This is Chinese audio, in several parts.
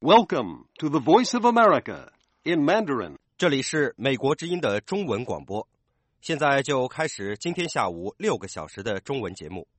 Welcome to the Voice of America in Mandarin. 这里是美国之音的中文广播，现在就开始今天下午6个小时的中文节目。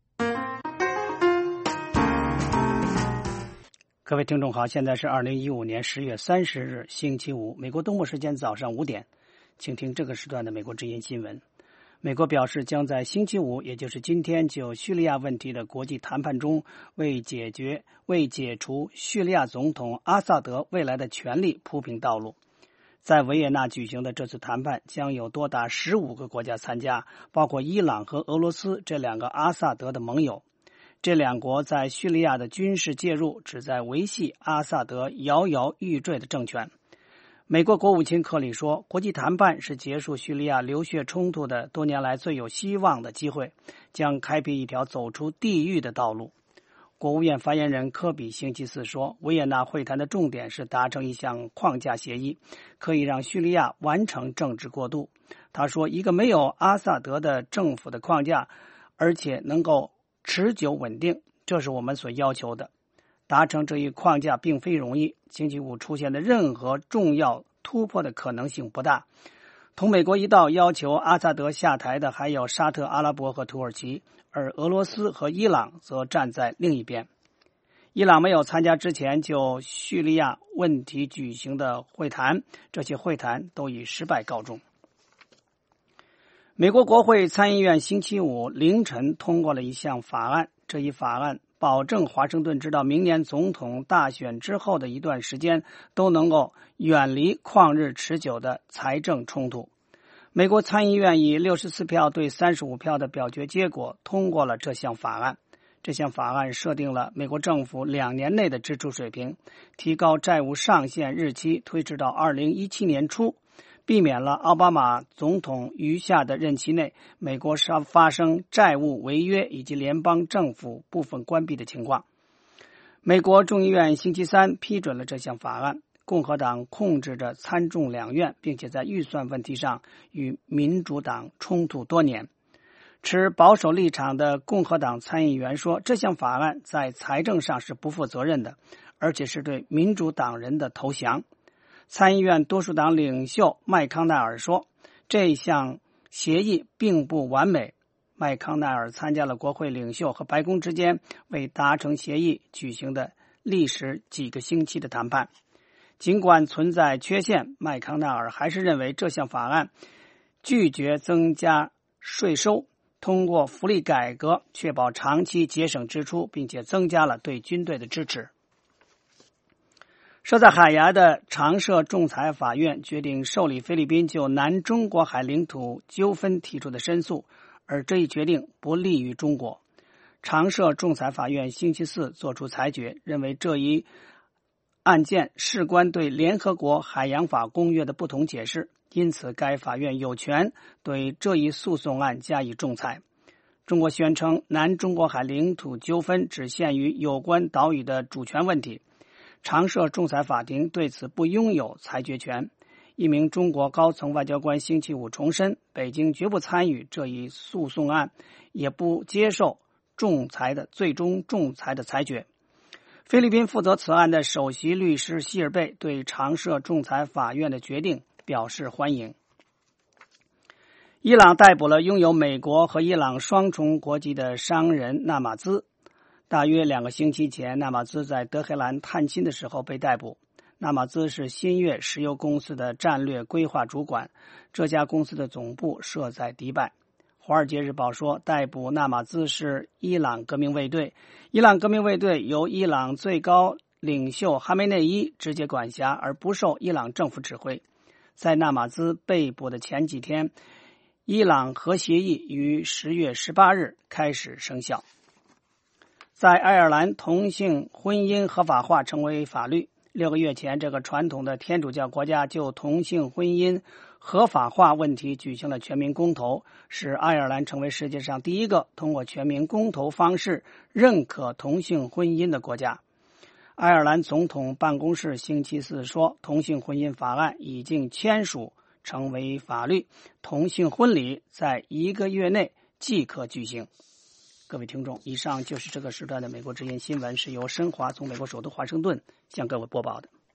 各位听众好，现在是2015年10月30日星期五，美国东部时间早上5点，请听这个时段的美国之音新闻。美国表示将在星期五，也就是今天，就叙利亚问题的国际谈判中为解除叙利亚总统阿萨德未来的权利铺平道路。在维也纳举行的这次谈判将有多达15个国家参加，包括伊朗和俄罗斯这两个阿萨德的盟友。这两国在叙利亚的军事介入旨在维系阿萨德摇摇欲坠的政权。美国国务卿克里说，国际谈判是结束叙利亚流血冲突的多年来最有希望的机会，将开辟一条走出地狱的道路。国务院发言人科比星期四说，维也纳会谈的重点是达成一项框架协议，可以让叙利亚完成政治过渡。他说，一个没有阿萨德的政府的框架，而且能够持久稳定，这是我们所要求的。达成这一框架并非容易，星期五出现的任何重要突破的可能性不大。同美国一道要求阿萨德下台的还有沙特阿拉伯和土耳其，而俄罗斯和伊朗则站在另一边。伊朗没有参加之前就叙利亚问题举行的会谈，这些会谈都以失败告终。美国国会参议院星期五凌晨通过了一项法案，这一法案保证华盛顿直到明年总统大选之后的一段时间都能够远离旷日持久的财政冲突。美国参议院以64票对35票的表决结果通过了这项法案。这项法案设定了美国政府2年内的支出水平，提高债务上限日期推迟到2017年初，避免了奥巴马总统余下的任期内美国发生债务违约以及联邦政府部分关闭的情况。美国众议院星期三批准了这项法案，共和党控制着参众两院，并且在预算问题上与民主党冲突多年。持保守立场的共和党参议员说，这项法案在财政上是不负责任的，而且是对民主党人的投降。参议院多数党领袖麦康奈尔说，这项协议并不完美。麦康奈尔参加了国会领袖和白宫之间为达成协议举行的历时几个星期的谈判。尽管存在缺陷，麦康奈尔还是认为这项法案拒绝增加税收，通过福利改革确保长期节省支出，并且增加了对军队的支持。设在海牙的常设仲裁法院决定受理菲律宾就南中国海领土纠纷提出的申诉，而这一决定不利于中国。常设仲裁法院星期四作出裁决，认为这一案件事关对联合国海洋法公约的不同解释，因此该法院有权对这一诉讼案加以仲裁。中国宣称南中国海领土纠纷只限于有关岛屿的主权问题，常设仲裁法庭对此不拥有裁决权。一名中国高层外交官星期五重申，北京绝不参与这一诉讼案，也不接受最终仲裁的裁决。菲律宾负责此案的首席律师希尔贝对常设仲裁法院的决定表示欢迎。伊朗逮捕了拥有美国和伊朗双重国籍的商人纳马兹。大约2个星期前，纳马兹在德黑兰探亲的时候被逮捕。纳马兹是新月石油公司的战略规划主管，这家公司的总部设在迪拜。华尔街日报说，逮捕纳马兹是伊朗革命卫队。伊朗革命卫队由伊朗最高领袖哈梅内伊直接管辖，而不受伊朗政府指挥。在纳马兹被捕的前几天，伊朗核协议于10月18日开始生效。在爱尔兰，同性婚姻合法化成为法律。6个月前，这个传统的天主教国家就同性婚姻合法化问题举行了全民公投，使爱尔兰成为世界上第一个通过全民公投方式认可同性婚姻的国家。爱尔兰总统办公室星期四说，同性婚姻法案已经签署成为法律，同性婚礼在1个月内即可举行。各位听众，以上就是这个时段的美国之音新闻，是由申华从美国首都华盛顿向各位播报的。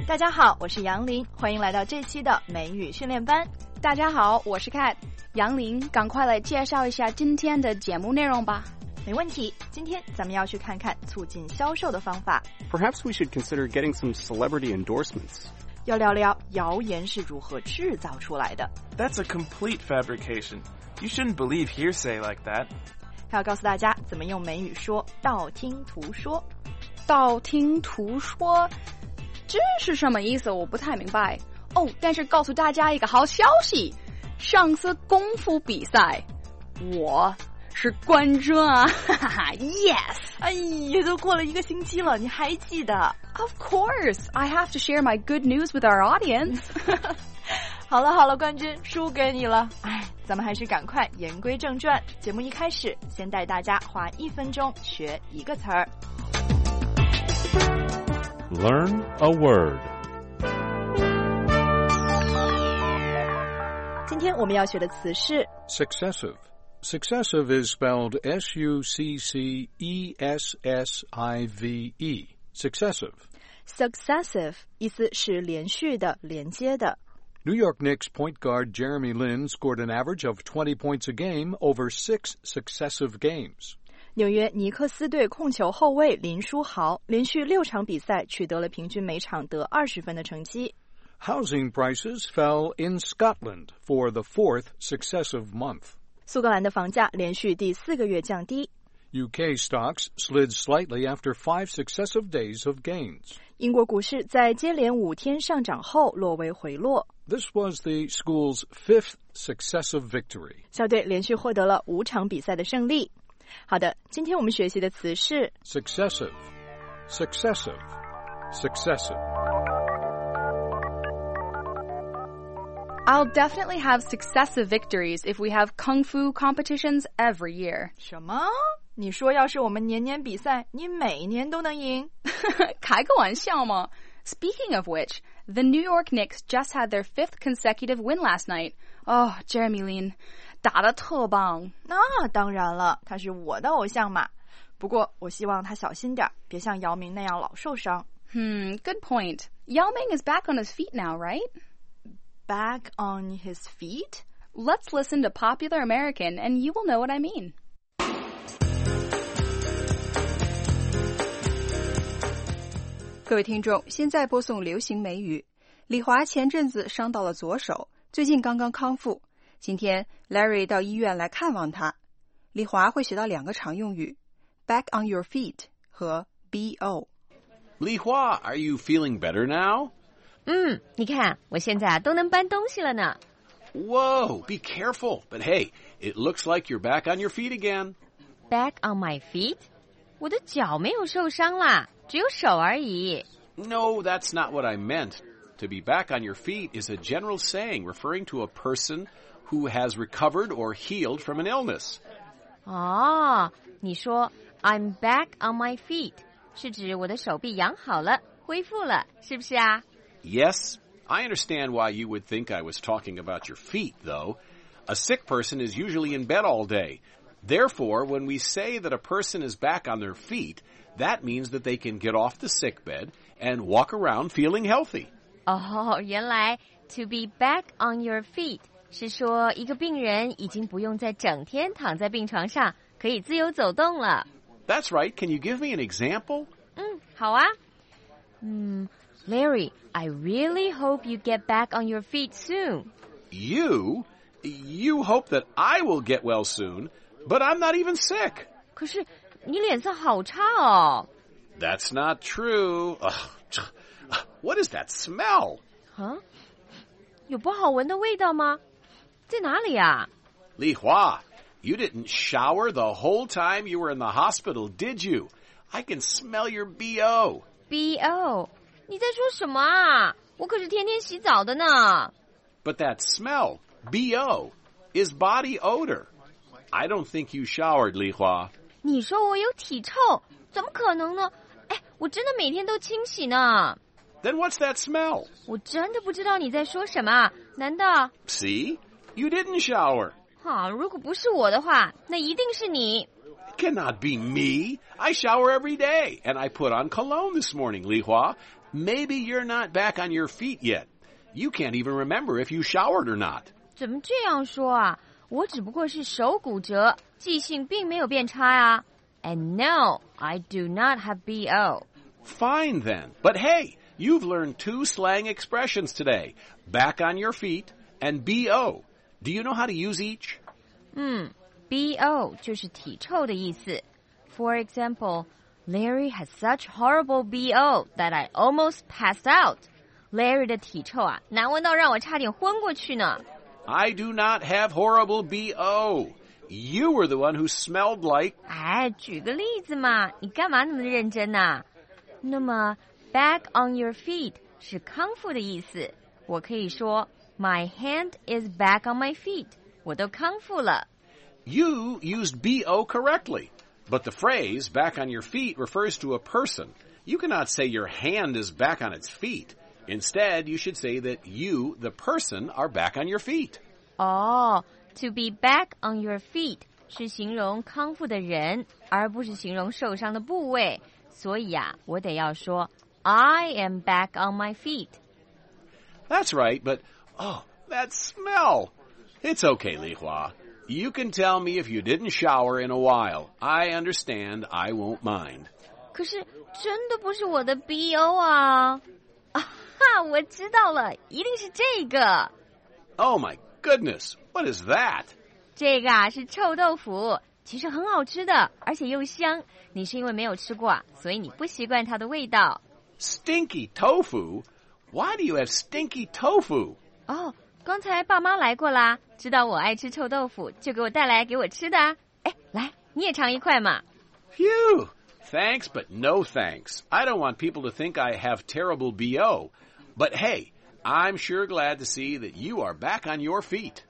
大家好，我是杨林，欢迎来到这期的美语训练班。 大家好，我是 Kat。杨林，赶快来介绍一下今天的节目内容吧。 没问题，今天咱们要去看看促进销售的方法。 Perhaps we should consider getting some celebrity endorsements. 要聊聊谣言是如何制造出来的。 That's a complete fabrication. You shouldn't believe hearsay like that. 还要告诉大家怎么用美语说道听途说。 道听途说，这是什么意思？我不太明白。哦，但是告诉大家一个好消息，上次功夫比赛，我是冠军啊！哈哈哈 ，Yes！ 哎呀，都过了1个星期了，你还记得 Of course, I have to share my good news with our audience. 好了，冠军输给你了。哎，咱们还是赶快言归正传。节目一开始，先带大家花1分钟学一个词儿。 Learn a word. 今天我们要学的词是 Successive.Successive is spelled S-U-C-C-E-S-S-I-V-E. Successive. Successive 意思是连续的、连接的。 New York Knicks point guard Jeremy Lin scored an average of 20 points a game over 6 successive games. 纽约尼克斯队控球后卫林书豪连续6场比赛取得了平均每场得20分的成绩。 Housing prices fell in Scotland for the 4th successive month. 苏格兰的房价连续第4个月降低。 UK stocks slid slightly after 5 successive days of gains. 英国股市在接连5天上涨后略微回落。 This was the school's 5th successive victory. 校队连续获得了5场比赛的胜利。好的，今天我们学习的词是 Successive. Successive. I'll definitely have successive victories if we have kung fu competitions every year. 什么？你说要是我们年年比赛，你每年都能赢？ 开个玩笑嘛。Speaking of which, the New York Knicks just had their 5th consecutive win last night. Oh, Jeremy Lin, 打得特棒。 那当然了，他是我的偶像嘛。不过我希望他小心点，别像姚明那样老受伤。 Good point. Yao Ming is back on his feet now, right? Back on his feet? Let's listen to Popular American and you will know what I mean. 各位听众，现在播送流行美语。李华前阵子伤到了左手，最近刚刚康复。今天 Larry 到医院来看望他。李华会学到2个常用语 back on your feet 和 BO。 李华 are you feeling better now? 你看我现在都能搬东西了呢。 Whoa, be careful. But hey, it looks like you're back on your feet again. Back on my feet? 我的脚没有受伤啦，只有手而已。 No, that's not what I meant. To be back on your feet is a general saying referring to a person who has recovered or healed from an illness. 哦，你说 I'm back on my feet 是指我的手臂养好了，恢复了，是不是啊？ Yes, I understand why you would think I was talking about your feet, though. A sick person is usually in bed all day. Therefore, when we say that a person is back on their feet, that means that they can get off the sick bed and walk around feeling healthy. 哦，原来 to be back on your feet 是说一个病人已经不用再整天躺在病床上，可以自由走动了。 That's right. Can you give me an example? 好啊。Larry, I really hope you get back on your feet soon. You hope that I will get well soon, but I'm not even sick. 可是你脸色好差哦。 That's not true. What is that smell? 有不好闻的味道吗？在哪里啊？ Li Hua, you didn't shower the whole time you were in the hospital, did you? I can smell your BO. BO 你在说什么啊？我可是天天洗澡的呢。 But that smell, BO, is body odor. I don't think you showered, Li Hua. 你说我有体臭，怎么可能呢？我真的每天都清洗呢。 Then what's that smell? 我真的不知道你在说什么，难道 See? You didn't shower. 如果不是我的话，那一定是你。 cannot be me. I shower every day, and I put on cologne this morning, Li Hua. Maybe you're not back on your feet yet. You can't even remember if you showered or not. 怎么这样说啊？我只不过是手骨折，记性并没有变差啊。And no, I do not have BO. Fine then. But hey, you've learned 2 slang expressions today. Back on your feet and BO. Do you know how to use each? BO 就是体臭的意思。For example, Larry has such horrible BO that I almost passed out. Larry 的体臭啊，难闻到让我差点昏过去呢。 I do not have horrible BO. You were the one who smelled like... 哎，举个例子嘛，你干嘛那么认真啊？那么 back on your feet 是康复的意思，我可以说 My hand is back on my feet. 我都康复了。 You used BO correctly, but the phrase back on your feet refers to a person. You cannot say your hand is back on its feet. Instead, you should say that you, the person, are back on your feet. To be back on your feet 是形容康复的人，而不是形容受伤的部位。所以啊，我得要说 I am back on my feet. That's right, but, that smell. It's okay, Li Hua. You can tell me if you didn't shower in a while. I understand. I won't mind. 可是真的不是我的 BO 啊！我知道了，一定是这个。 Oh my goodness, what is that? 这个啊是臭豆腐，其实很好吃的，而且又香。你是因为没有吃过啊，所以你不习惯它的味道。 Stinky tofu? Why do you have stinky tofu? 刚才爸妈来过啦，知道我爱吃臭豆腐，就给我带来给我吃的啊。哎，来，你也尝一块嘛。 Phew! Thanks, but no thanks. I don't want people to think I have terrible BO. But hey, I'm sure glad to see that you are back on your feet.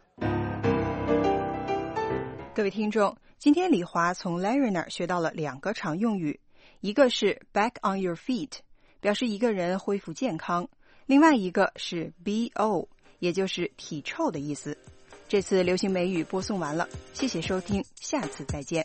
各位听众，今天李华从 Larry 那儿学到了2个常用语，一个是 back on your feet， 表示一个人恢复健康，另外一个是 BO， 也就是体臭的意思。这次流行美语播送完了，谢谢收听，下次再见。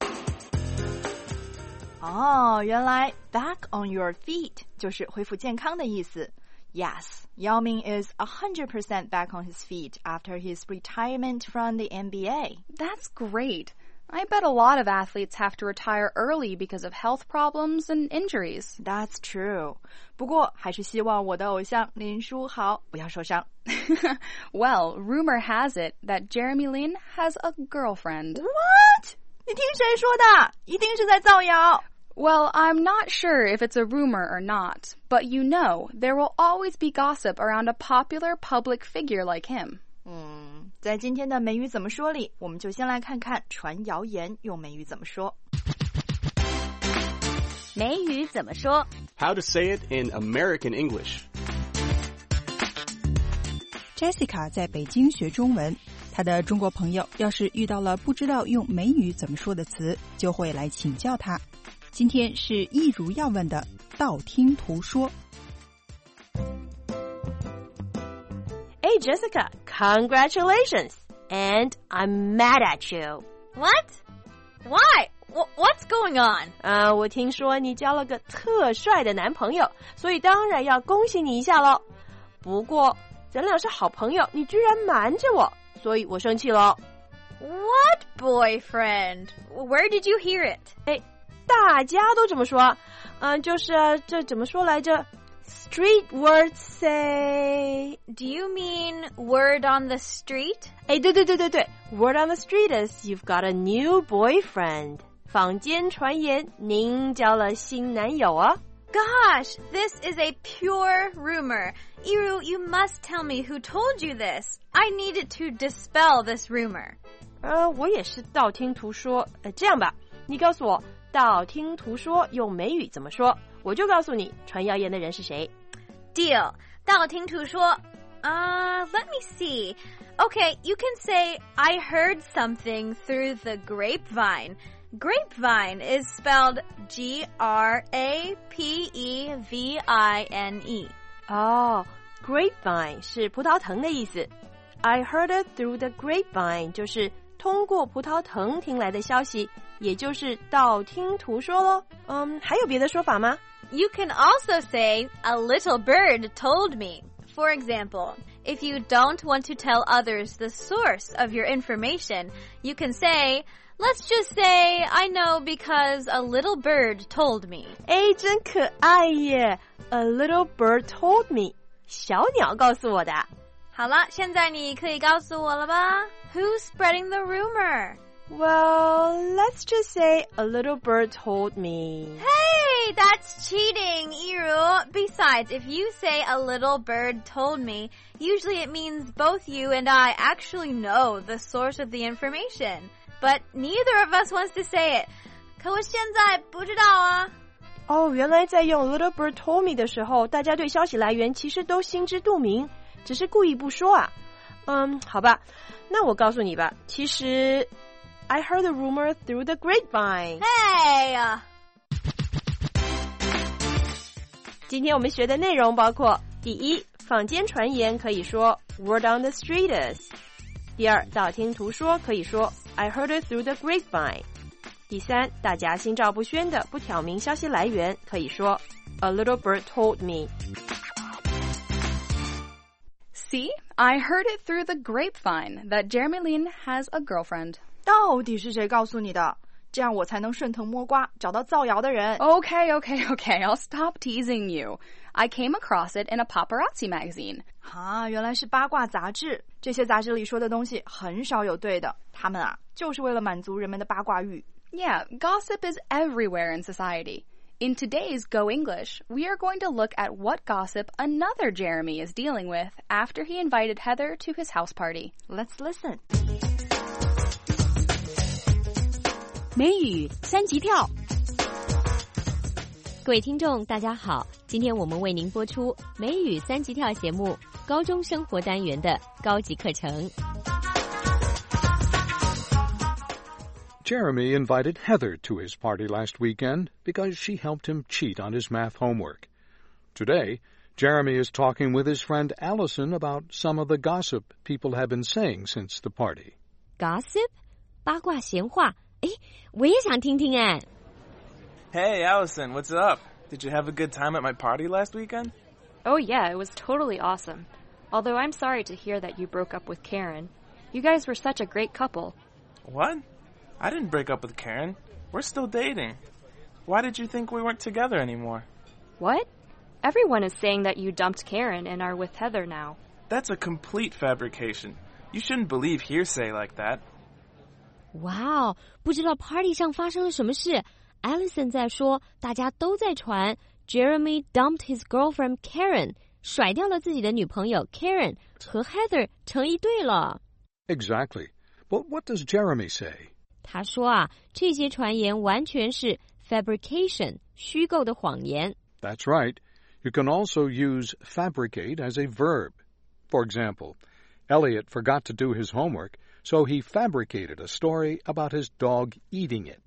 原来 back on your feet 就是恢复健康的意思。Yes, Yao Ming is 100% back on his feet after his retirement from the NBA. That's great. I bet a lot of athletes have to retire early because of health problems and injuries. That's true. 不过还是希望我的偶像林书豪不要受伤。 Well, rumor has it that Jeremy Lin has a girlfriend. What? 你听谁说的？一定是在造谣。 Well, I'm not sure if it's a rumor or not, but you know, there will always be gossip around a popular public figure like him. 在今天的美语怎么说里，我们就先来看看传谣言用美语怎么说。 美语怎么说 How to say it in American English. Jessica 在北京学中文，她的中国朋友要是遇到了不知道用美语怎么说的词，就会来请教她。今天是一如要问的道听途说。 Hey Jessica, congratulations! And I'm mad at you. What? Why? What's going on? 我听说你交了个特帅的男朋友，所以当然要恭喜你一下咯。不过咱俩是好朋友，你居然瞒着我，所以我生气了。 What boyfriend? Where did you hear it? 大家都这么说，就是这怎么说来着 ？Street words say. Do you mean word on the street? 对 ，Word on the street is you've got a new boyfriend. 坊间传言您交了新男友啊。 Gosh, this is a pure rumor. Iru, you must tell me who told you this. I needed to dispel this rumor. 我也是道听途说。这样吧，你告诉我。道听途说用美语怎么说？我就告诉你传谣言的人是谁。 Deal. 道听途说。Let me see. Okay, you can say I heard something through the grapevine. Grapevine is spelled Grapevine. Grapevine 是葡萄藤的意思。I heard it through the grapevine 就是通过葡萄藤听来的消息。 也就是道听途说咯。还有别的说法吗？ You can also say, a little bird told me. For example, if you don't want to tell others the source of your information, you can say, let's just say I know because a little bird told me. 哎，真可爱耶 ！A little bird told me. 小鸟告诉我的。 好了，现在你可以告诉我了吧 ？Who's spreading the rumor? Well, let's just say a little bird told me. Hey, that's cheating, Iru. Besides, if you say a little bird told me, usually it means both you and I actually know the source of the information. But neither of us wants to say it. 可我现在不知道啊。 哦，原来在用 little bird told me 的时候，大家对消息来源其实都心知肚明，只是故意不说啊。好吧，那我告诉你吧，其实 I heard the rumor through the grapevine. Hey! 今天我们学的内容包括：第一，坊间传言可以说 word on the street is； 第二，道听途说可以说 I heard it through the grapevine； 第三，大家心照不宣的不挑明消息来源可以说 A little bird told me。 See, I heard it through the grapevine that Jeremy Lin has a girlfriend. 到底是谁告诉你的？这样我才能顺藤摸瓜，找到造谣的人。 Okay, I'll stop teasing you. I came across it in a paparazzi magazine. 原来是八卦杂志。这些杂志里说的东西很少有对的，他们就是为了满足人们的八卦欲。 Yeah, gossip is everywhere in society. In today's Go English, we are going to look at what gossip another Jeremy is dealing with after he invited Heather to his house party. Let's listen. 美语三级跳， 各位听众大家好，今天我们为您播出美语三级跳节目高中生活单元的高级课程。 Jeremy invited Heather to his party last weekend because she helped him cheat on his math homework. Today, Jeremy is talking with his friend Allison about some of the gossip people have been saying since the party. Gossip? 八卦闲话。我也想听听。 Hey, Allison, what's up? Did you have a good time at my party last weekend? Oh, yeah, it was totally awesome. Although I'm sorry to hear that you broke up with Karen. You guys were such a great couple. What? I didn't break up with Karen. We're still dating. Why did you think we weren't together anymore? What? Everyone is saying that you dumped Karen and are with Heather now. That's a complete fabrication. You shouldn't believe hearsay like that. 哇，不知道 party 上发生了什么事。Allison 在说，大家都在传 Jeremy dumped his girlfriend Karen， 甩掉了自己的女朋友 Karen， 和 Heather 成一对了。 Exactly. But what does Jeremy say? 他说这些传言完全是 fabrication， 虚构的谎言。 That's right. You can also use fabricate as a verb. For example, Elliot forgot to do his homework.So he fabricated a story about his dog eating it.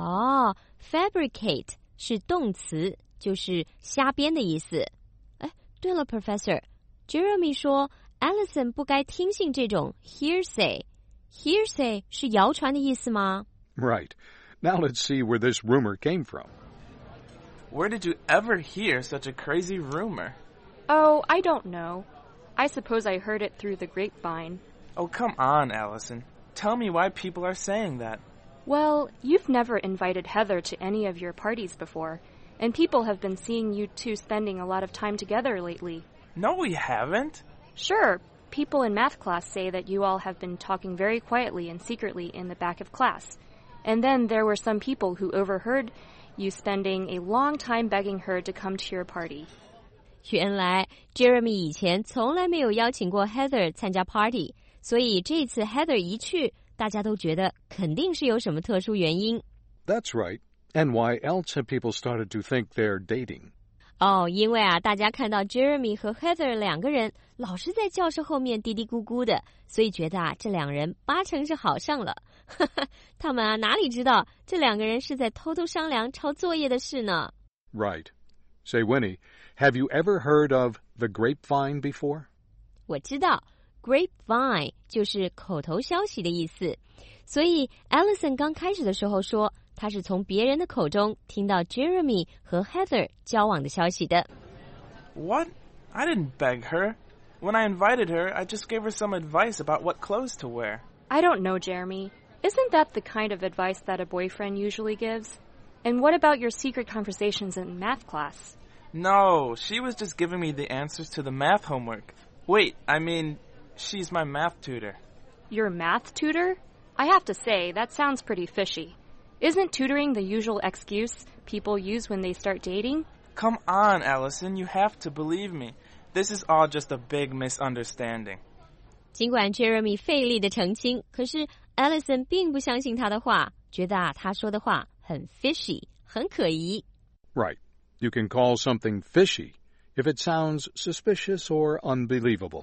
Fabricate 是动词，就是瞎编的意思。对了 Professor， Jeremy 说 Allison 不该听信这种 hearsay。Hearsay 是谣传的意思吗？ Right. Now let's see where this rumor came from. Where did you ever hear such a crazy rumor? Oh, I don't know. I suppose I heard it through the grapevine.Oh, come on, Allison. Tell me why people are saying that. Well, you've never invited Heather to any of your parties before, and people have been seeing you two spending a lot of time together lately. No, we haven't. Sure. People in math class say that you all have been talking very quietly and secretly in the back of class. And then there were some people who overheard you spending a long time begging her to come to your party. 原来 Jeremy 以前从来没有邀请过 Heather 参加 party。所以这次 Heather 一去，大家都觉得肯定是有什么特殊原因。 That's right. And why else have people started to think they're dating? 因为大家看到 Jeremy 和 Heather 两个人老是在教室后面嘀嘀咕咕的，所以觉得这两人八成是好上了。他们哪里知道这两个人是在偷偷商量抄作业的事呢？ Right. Say, Winnie, have you ever heard of the grapevine before? 我知道。Grapevine 就是口头消息的意思， 所以 Allison 刚开始的时候说，他是从别人的口中听到 Jeremy 和 Heather 交往的消息的。 What? I didn't beg her. When I invited her, I just gave her some advice about what clothes to wear. I don't know, Jeremy. Isn't that the kind of advice that a boyfriend usually gives? And what about your secret conversations in math class? No, she was just giving me the answers to the math homework. Wait, I mean, she's my math tutor. Your math tutor? I have to say, that sounds pretty fishy. Isn't tutoring the usual excuse people use when they start dating? Come on, Allison, you have to believe me. This is all just a big misunderstanding. 尽管 Jeremy 费力的澄清，可是 Allison 并不相信他的话，觉得他说的话很 fishy， 很可疑。 Right. You can call something fishy if it sounds suspicious or unbelievable.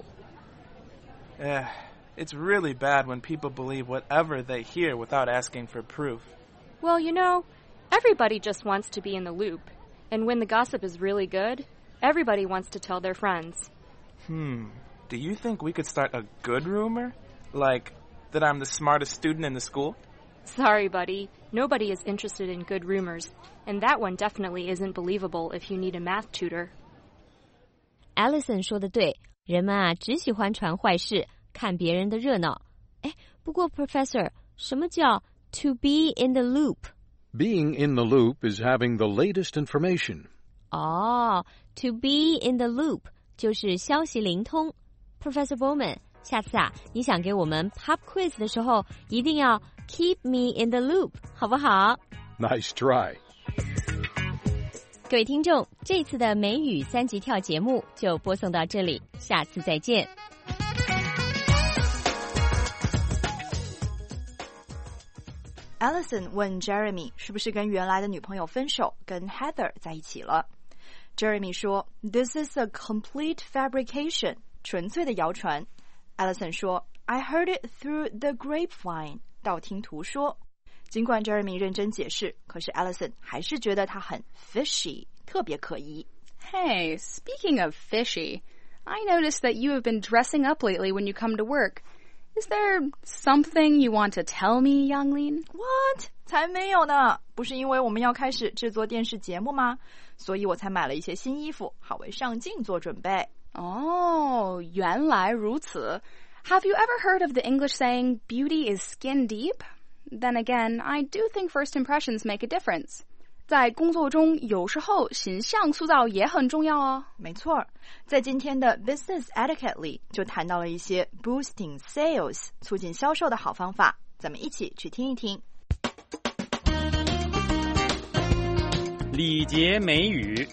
It's really bad when people believe whatever they hear without asking for proof. Well, you know, everybody just wants to be in the loop. And when the gossip is really good, everybody wants to tell their friends. Do you think we could start a good rumor? Like, that I'm the smartest student in the school? Sorry, buddy. Nobody is interested in good rumors. And that one definitely isn't believable if you need a math tutor. Allison 说的对，人们啊只喜欢传坏事，看别人的热闹。不过 Professor， 什么叫 to be in the loop? Being in the loop is having the latest information. To be in the loop 就是消息灵通。Professor Bowman， 下次啊，你想给我们 pop quiz 的时候，一定要 keep me in the loop， 好不好？ Nice try. 各位听众，这次的美语三级跳节目就播送到这里，下次再见。 Allison 问 Jeremy 是不是跟原来的女朋友分手，跟 Heather 在一起了。Jeremy 说 This is a complete fabrication， 纯粹的谣传。Allison 说 I heard it through the grapevine， 道听途说。尽管 Jeremy 认真解释，可是 Allison 还是觉得他很 fishy， 特别可疑。 Hey, speaking of fishy, I noticed that you have been dressing up lately when you come to work.Is there something you want to tell me, Younglin? What? 才没有呢！不是因为我们要开始制作电视节目吗？所以我才买了一些新衣服，好为上镜做准备。 Oh, 原来如此。Have you ever heard of the English saying, beauty is skin deep? Then again, I do think first impressions make a difference. 在工作中，有时候形象塑造也很重要哦。 没错，在今天的 Business Etiquette 里就谈到了一些 boosting sales 促进销售的好方法，咱们一起去听一听。 礼节美语。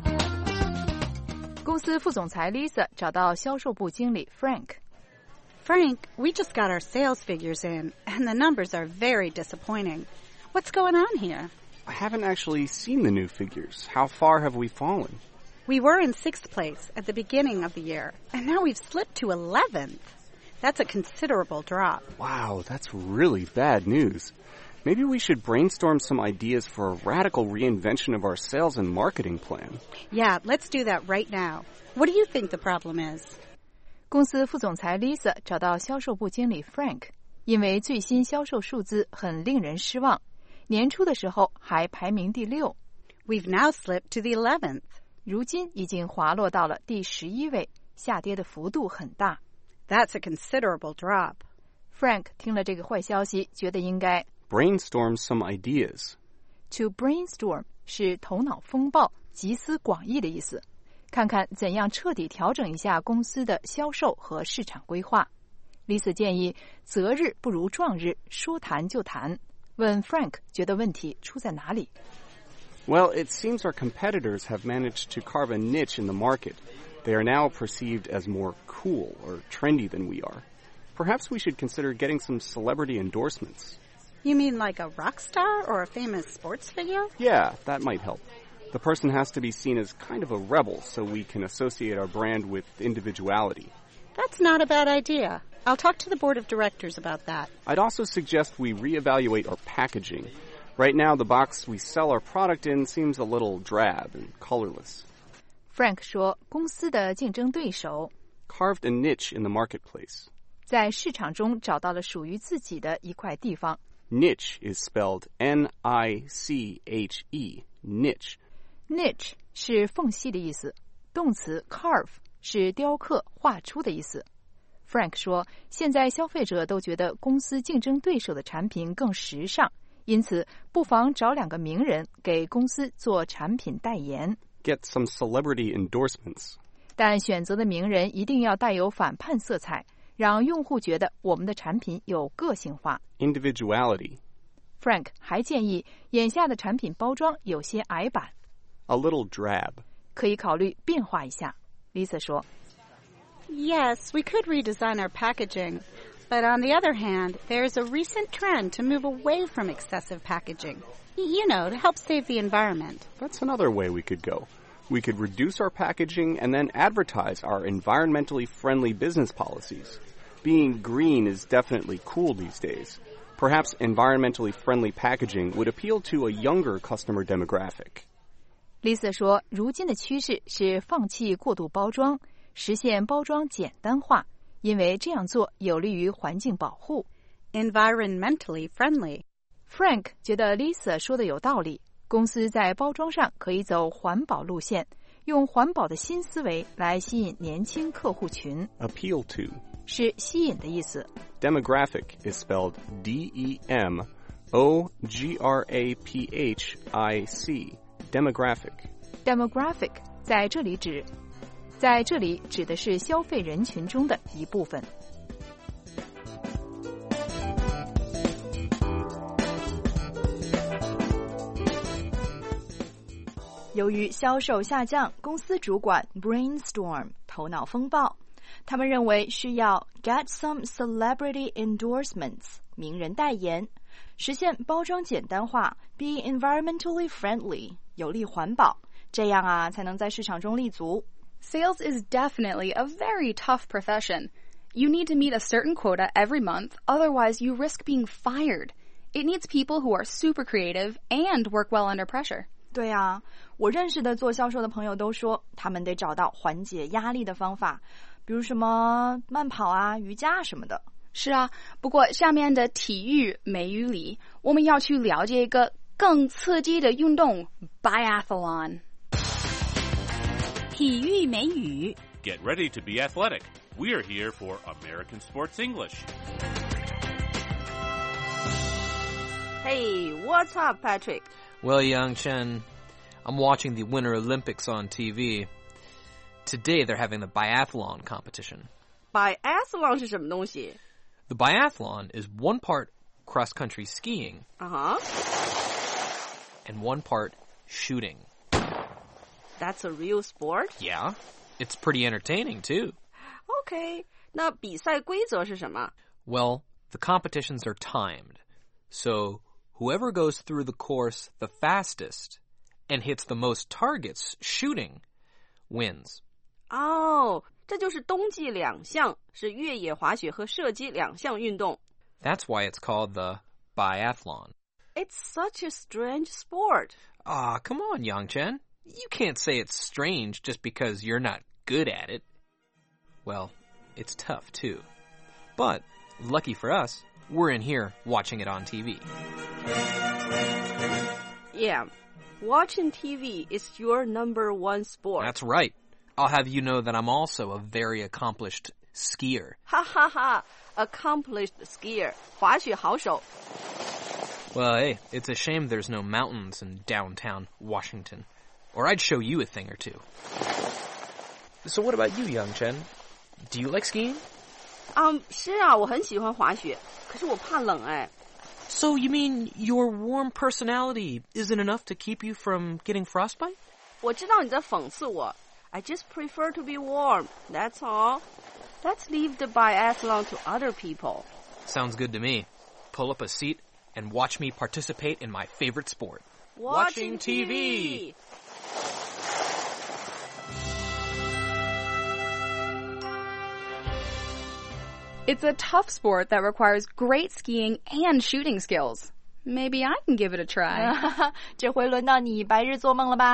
公司副总裁 Lisa 找到销售部经理 Frank, we just got our sales figures in, and the numbers are very disappointing. What's going on here? I haven't actually seen the new figures. How far have we fallen? We were in 6th place at the beginning of the year, and now we've slipped to 11th. That's a considerable drop. Wow, that's really bad news. Maybe we should brainstorm some ideas for a radical reinvention of our sales and marketing plan. Yeah, let's do that right now. What do you think the problem is? 公司副总裁 Lisa 找到销售部经理 Frank， 因为最新销售数字很令人失望，年初的时候还排名第6。 We've now slipped to the 11th. 如今已经滑落到了第11位，下跌的幅度很大。 That's a considerable drop. Frank 听了这个坏消息，觉得应该 brainstorm some ideas. To brainstorm 是头脑风暴、集思广益的意思。看看怎样彻底调整一下公司的销售和市场规划。Lisa 建议择日不如撞日，说谈就谈。问 Frank 觉得问题出在哪里？ Well, it seems our competitors have managed to carve a niche in the market. They are now perceived as more cool or trendy than we are. Perhaps we should consider getting some celebrity endorsements. You mean like a rock star or a famous sports figure? Yeah, that might help. The person has to be seen as kind of a rebel so we can associate our brand with individuality. That's not a bad idea. I'll talk to the board of directors about that. I'd also suggest we reevaluate our packaging. Right now, the box we sell our product in seems a little drab and colorless. Frank 说，公司的竞争对手 carved a niche in the marketplace. 在市场中找到了属于自己的一块地方。 Niche is spelled Niche, niche. Niche 是缝隙的意思，动词 carve 是雕刻、画出的意思。Frank 说，现在消费者都觉得公司竞争对手的产品更时尚，因此不妨找2个名人给公司做产品代言。 Get some celebrity endorsements. 但选择的名人一定要带有反叛色彩，让用户觉得我们的产品有个性化。 Individuality. Frank 还建议，眼下的产品包装有些矮板。 A little drab. 可以考虑变化一下。Lisa 说。 Yes, we could redesign our packaging. But on the other hand, there is a recent trend to move away from excessive packaging. You know, to help save the environment. That's another way we could go. We could reduce our packaging and then advertise our environmentally friendly business policies. Being green is definitely cool these days. Perhaps environmentally friendly packaging would appeal to a younger customer demographic. Lisa 说，如今的趋势是放弃过度包装，实现包装简单化，因为这样做有利于环境保护。 Environmentally friendly. Frank 觉得 Lisa 说的有道理，公司在包装上可以走环保路线，用环保的新思维来吸引年轻客户群。 Appeal to 是吸引的意思。 Demographic is spelled D-E-M-O-G-R-A-P-H-I-C. Demographic. Demographic 在这里指的是消费人群中的一部分。 由于销售下降，公司主管 brainstorm 头脑风暴，他们认为需要 get some celebrity endorsements 名人代言，实现包装简单化 be environmentally friendly 有利环保，这样啊才能在市场中立足。 Sales is definitely a very tough profession. You need to meet a certain quota every month, otherwise you risk being fired. It needs people who are super creative and work well under pressure. 对啊，我认识的做销售的朋友都说，他们得找到缓解压力的方法，比如什么慢跑啊、瑜伽什么的。 是啊，不过下面的体育美语里，我们要去了解一个更刺激的运动 biathlon。 体育美语 Get ready to be athletic. We're here for American Sports English. Hey, what's up, Patrick? Well, Yang Chen, I'm watching the Winter Olympics on TV. Today they're having the biathlon competition. Biathlon 是什么东西？ The biathlon is one part cross-country skiing and one part shooting. That's a real sport? Yeah, it's pretty entertaining, too. Okay, 那比赛规则是什么？ Well, the competitions are timed. So whoever goes through the course the fastest and hits the most targets shooting wins. 哦，这就是冬季两项，是越野滑雪和射击两项运动。 That's why it's called the biathlon. It's such a strange sport. Ah, come on, Yang Chen. You can't say it's strange just because you're not good at it. Well, it's tough, too. But, lucky for us, we're in here watching it on TV. Yeah, watching TV is your number one sport. That's right. I'll have you know that I'm also a very accomplished skier. Ha ha ha, accomplished skier, 滑雪好手。 Well, hey, it's a shame there's no mountains in downtown Washington. Or I'd show you a thing or two. So what about you, Yang Chen? Do you like skiing? 是啊，我很喜欢滑雪，可是我怕冷哎。 So you mean your warm personality isn't enough to keep you from getting frostbite? 我知道你在讽刺我。I just prefer to be warm, that's all. Let's leave the biathlon to other people. Sounds good to me. Pull up a seat and watch me participate in my favorite sport. Watching TV! It's a tough sport that requires great skiing and shooting skills. Maybe I can give it a try. 这回轮到你白日做梦了吧？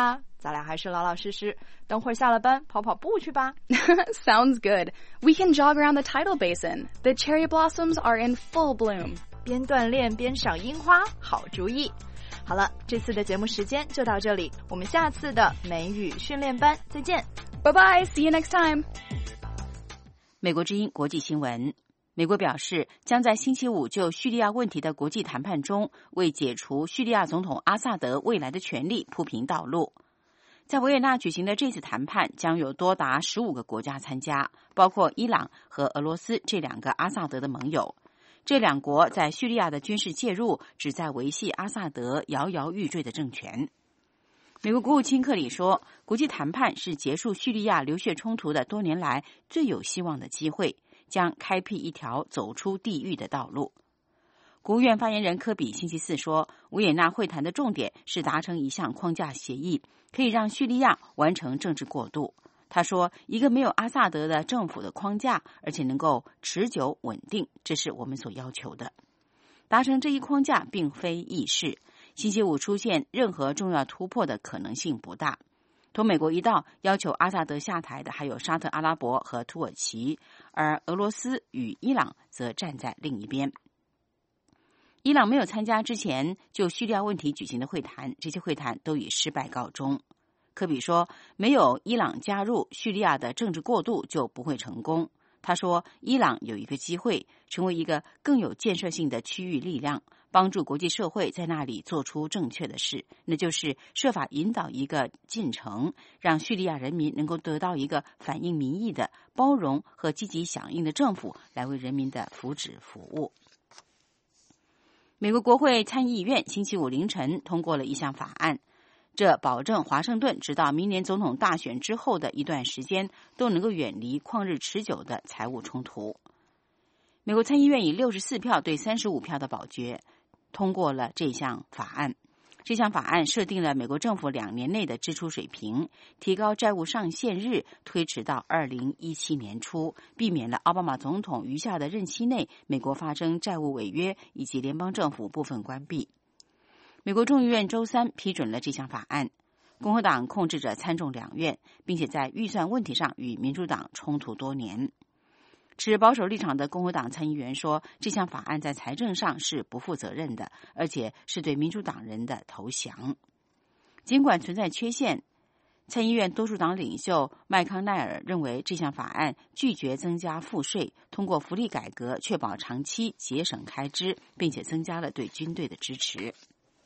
咱俩还是老老实实，等会儿下了班跑跑步去吧。 Sounds good. We can jog around the tidal basin. The cherry blossoms are in full bloom. 边锻炼边赏樱花，好主意。好了，这次的节目时间就到这里，我们下次的美语训练班再见。 Bye bye, see you next time. 美国之音国际新闻。美国表示将在星期五就叙利亚问题的国际谈判中为解除叙利亚总统阿萨德未来的权利铺平道路。在维也纳举行的这次谈判将有多达15个国家参加，包括伊朗和俄罗斯这两个阿萨德的盟友。这两国在叙利亚的军事介入旨在维系阿萨德摇摇欲坠的政权。美国国务卿克里说，国际谈判是结束叙利亚流血冲突的多年来最有希望的机会，将开辟一条走出地狱的道路。国务院发言人科比星期四说，维也纳会谈的重点是达成一项框架协议，可以让叙利亚完成政治过渡。他说，一个没有阿萨德的政府的框架，而且能够持久稳定，这是我们所要求的。达成这一框架并非易事，星期五出现任何重要突破的可能性不大。同美国一道要求阿萨德下台的还有沙特阿拉伯和土耳其，而俄罗斯与伊朗则站在另一边。伊朗没有参加之前就叙利亚问题举行的会谈，这些会谈都以失败告终。科比说，没有伊朗加入，叙利亚的政治过渡就不会成功。他说，伊朗有一个机会成为一个更有建设性的区域力量，帮助国际社会在那里做出正确的事，那就是设法引导一个进程，让叙利亚人民能够得到一个反映民意的、包容和积极响应的政府，来为人民的福祉服务。美国国会参议院星期五凌晨通过了一项法案，这保证华盛顿直到明年总统大选之后的一段时间都能够远离旷日持久的财务冲突。美国参议院以64票对35票的表决通过了这项法案。这项法案设定了美国政府2年内的支出水平，提高债务上限日推迟到2017年初，避免了奥巴马总统余下的任期内美国发生债务违约以及联邦政府部分关闭。美国众议院周三批准了这项法案，共和党控制着参众两院，并且在预算问题上与民主党冲突多年。持保守立场的共和党参议员说，这项法案在财政上是不负责任的，而且是对民主党人的投降。尽管存在缺陷，参议院多数党领袖麦康奈尔认为这项法案拒绝增加赋税，通过福利改革确保长期节省开支，并且增加了对军队的支持。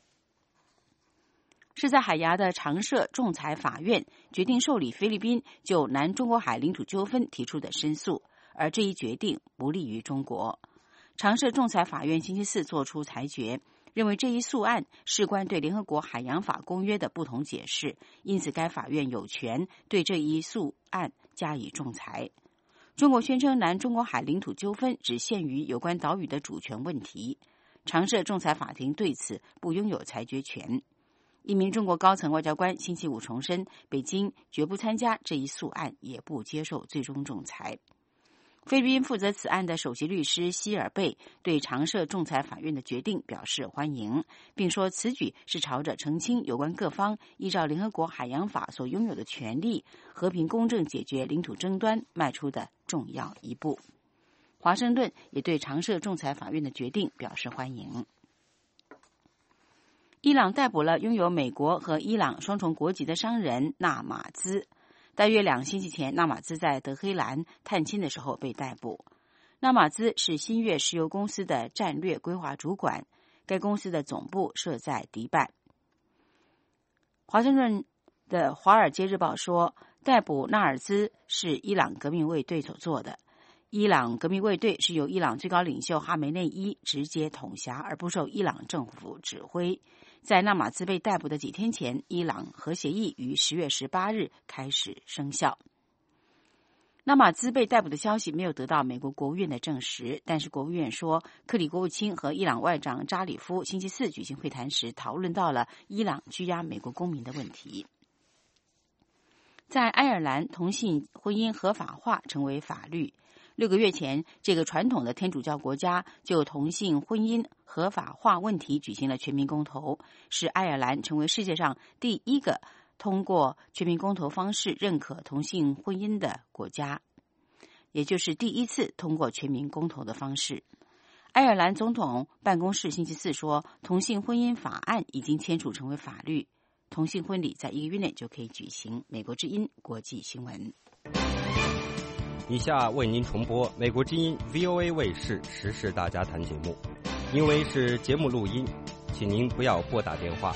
是在海牙的常设仲裁法院决定受理菲律宾就南中国海领土纠纷提出的申诉，而这一决定不利于中国。常设仲裁法院星期四作出裁决，认为这一诉案事关对联合国海洋法公约的不同解释，因此该法院有权对这一诉案加以仲裁。中国宣称南中国海领土纠纷只限于有关岛屿的主权问题，常设仲裁法庭对此不拥有裁决权。一名中国高层外交官星期五重申，北京绝不参加这一诉案，也不接受最终仲裁。菲律宾负责此案的首席律师希尔贝对常设仲裁法院的决定表示欢迎，并说此举是朝着澄清有关各方依照联合国海洋法所拥有的权利，和平公正解决领土争端迈出的重要一步。华盛顿也对常设仲裁法院的决定表示欢迎。伊朗逮捕了拥有美国和伊朗双重国籍的商人纳马兹。大约2星期前，纳马兹在德黑兰探亲的时候被逮捕。纳马兹是新月石油公司的战略规划主管，该公司的总部设在迪拜。华盛顿的《华尔街日报》说，逮捕纳尔兹是伊朗革命卫队所做的。伊朗革命卫队是由伊朗最高领袖哈梅内伊直接统辖，而不受伊朗政府指挥。在纳马兹被逮捕的几天前，伊朗核协议于10月18日开始生效。纳马兹被逮捕的消息没有得到美国国务院的证实，但是国务院说，克里国务卿和伊朗外长扎里夫星期四举行会谈时讨论到了伊朗拘押美国公民的问题。在爱尔兰，同性婚姻合法化成为法律。6个月前，这个传统的天主教国家就同性婚姻合法化问题举行了全民公投，使爱尔兰成为世界上第一个通过全民公投方式认可同性婚姻的国家，也就是第一次通过全民公投的方式。爱尔兰总统办公室星期四说，同性婚姻法案已经签署成为法律，同性婚礼在1个月内就可以举行。美国之音国际新闻。 以下为您重播美国之音 VOA 卫视时事大家谈节目，因为是节目录音，请您不要拨打电话。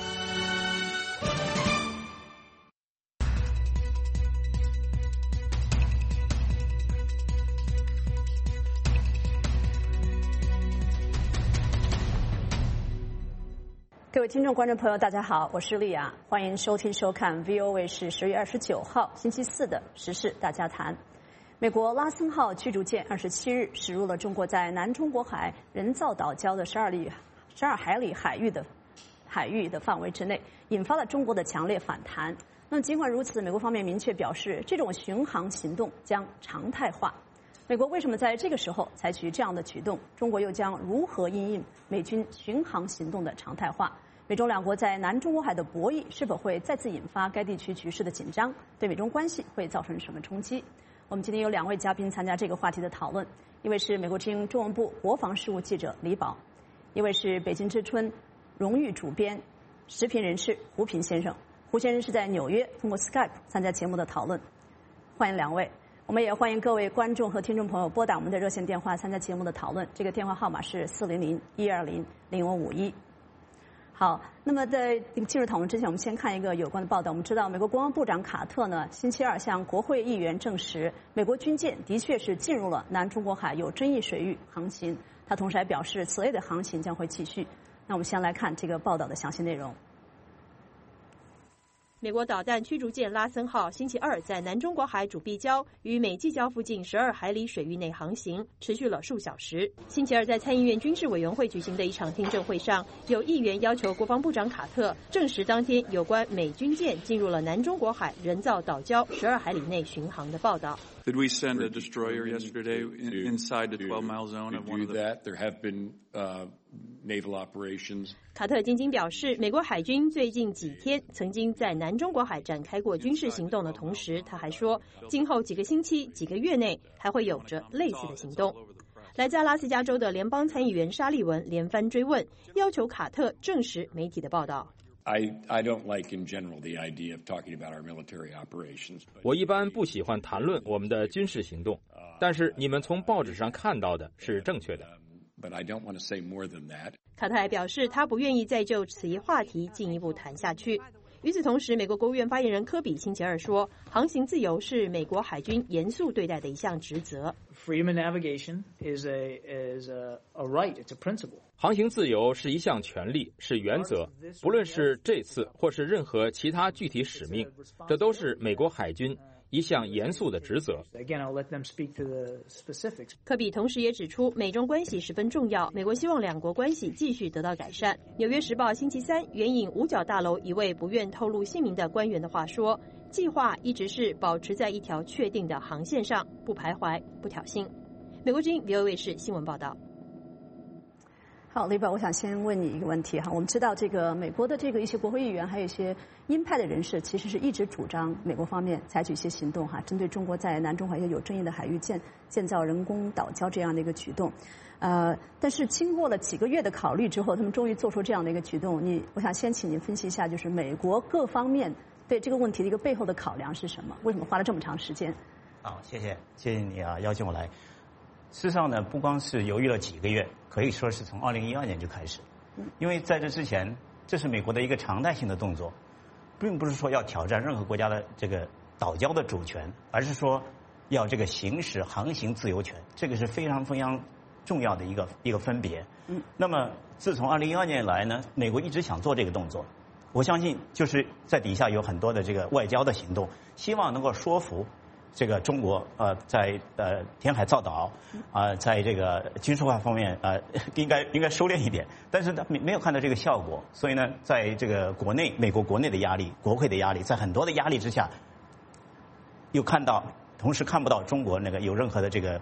各位听众、观众朋友，大家好，我是丽亚，欢迎收听收看 VOA 是10月29号星期四的时事大家谈。美国拉森号驱逐舰27日驶入了中国在南中国海人造岛礁的12海里海域的范围之内，引发了中国的强烈反弹。那么尽管如此，美国方面明确表示，这种巡航行动将常态化。美国为什么在这个时候采取这样的举动？中国又将如何因应美军巡航行动的常态化？美中两国在南中国海的博弈是否会再次引发该地区局势的紧张？对美中关系会造成什么冲击？我们今天有2位嘉宾参加这个话题的讨论，一位是美国之音中文部国防事务记者李宝，一位是北京之春荣誉主编、时评人士胡平先生。胡先生是在纽约通过 Skype 参加节目的讨论。欢迎2位。我们也欢迎各位观众和听众朋友拨打我们的热线电话参加节目的讨论，这个电话号码是400-120-0551。好，那么在进入讨论之前，我们先看一个有关的报道。我们知道，美国国防部长卡特呢，星期二向国会议员证实，美国军舰的确是进入了南中国海有争议水域航行。他同时还表示，此类的航行将会继续。那我们先来看这个报道的详细内容。 美国导弹驱逐舰拉森号星期二在南中国海主碧礁与美济礁附近12海里水域内航行，持续了数小时。星期二在参议院军事委员会举行的一场听证会上，有议员要求国防部长卡特证实当天有关美军舰进入了南中国海人造岛礁12海里内巡航的报道。 Did we send a destroyer yesterday inside the 12-mile zone of one of the... There have been naval operations. 卡特晶晶表示，美国海军最近几天曾经在南中国海展开过军事行动的同时，他还说，今后几个星期、几个月内还会有着类似的行动。来自阿拉斯加州的联邦参议员沙利文连番追问，要求卡特证实媒体的报道。 I don't like in general the idea of talking about our military operations. 我一般不喜欢谈论我们的军事行动，但是你们从报纸上看到的是正确的。 But I don't want to say more than that. 卡特还表示，他不愿意再就此一话题进一步谈下去。与此同时，美国国务院发言人科比星期二说，航行自由是美国海军严肃对待的一项职责。 Freedom of navigation is a right, it's a principle. 航行自由是一项权利，是原则，不论是这次或是任何其他具体使命，这都是美国海军一项严肃的职责。 科比同时也指出，美中关系十分重要，美国希望两国关系继续得到改善。纽约时报星期三援引五角大楼一位不愿透露姓名的官员的话说，计划一直是保持在一条确定的航线上，不徘徊，不挑衅。美国之音 VOA 卫视新闻报道。 好，李宝，我想先问你一个问题哈。我们知道，这个美国的这个一些国会议员，还有一些鹰派的人士，其实是一直主张美国方面采取一些行动哈，针对中国在南中海有争议的海域建造人工岛礁这样的一个举动。但是经过了几个月的考虑之后，他们终于做出这样的一个举动。我想先请您分析一下，就是美国各方面对这个问题的一个背后的考量是什么？为什么花了这么长时间？ 好，谢谢你啊，邀请我来。事实上呢，不光是犹豫了几个月，可以说是从2012年就开始，因为在这之前，这是美国的一个常态性的动作，并不是说要挑战任何国家的这个岛礁的主权，而是说要这个行使航行自由权，这个是非常非常重要的一个分别。那么自从2012年来呢，美国一直想做这个动作，我相信就是在底下有很多的这个外交的行动，希望能够说服这个中国在填海造岛在这个军事化方面应该收敛一点，但是没有看到这个效果，所以呢，在这个美国国内的压力、国会的压力，在很多的压力之下，同时看不到中国那个有任何的这个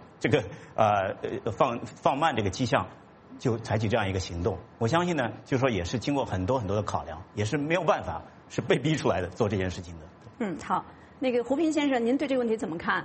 放慢这个迹象，就采取这样一个行动。我相信呢，就是说也是经过很多的考量，也是没有办法是被逼出来的做这件事情的。 好，那个胡平先生，您对这个问题怎么看？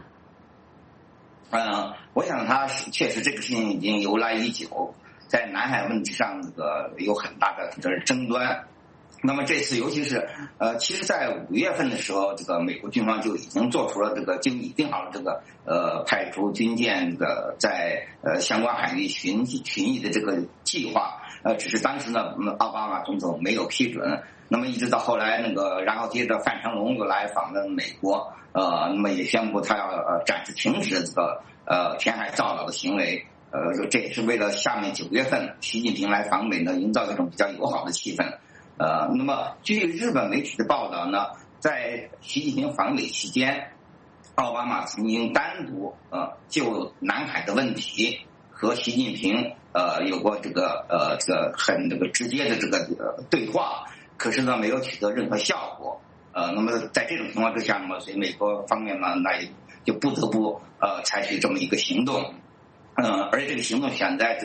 我想他确实这个事情已经由来已久，在南海问题上有很大的争端。那么这次尤其是其实在5月份的时候，这个美国军方就已经做出了就拟定好了派出军舰在相关海域巡弋的这个计划，只是当时呢奥巴马总统没有批准。那么一直到后来然后接着范成龙又来访问美国，那么也宣布他要暂时停止填海造岛的行为。这也是为了下面9月份习近平来访美呢，营造一种比较友好的气氛。那么据日本媒体的报道呢，在习近平访美期间，奥巴马曾经单独就南海的问题和习近平有过很直接的对话，可是呢没有取得任何效果。那么在这种情况之下呢，所以美国方面呢那也就不得不采取这么一个行动。而且这个行动选在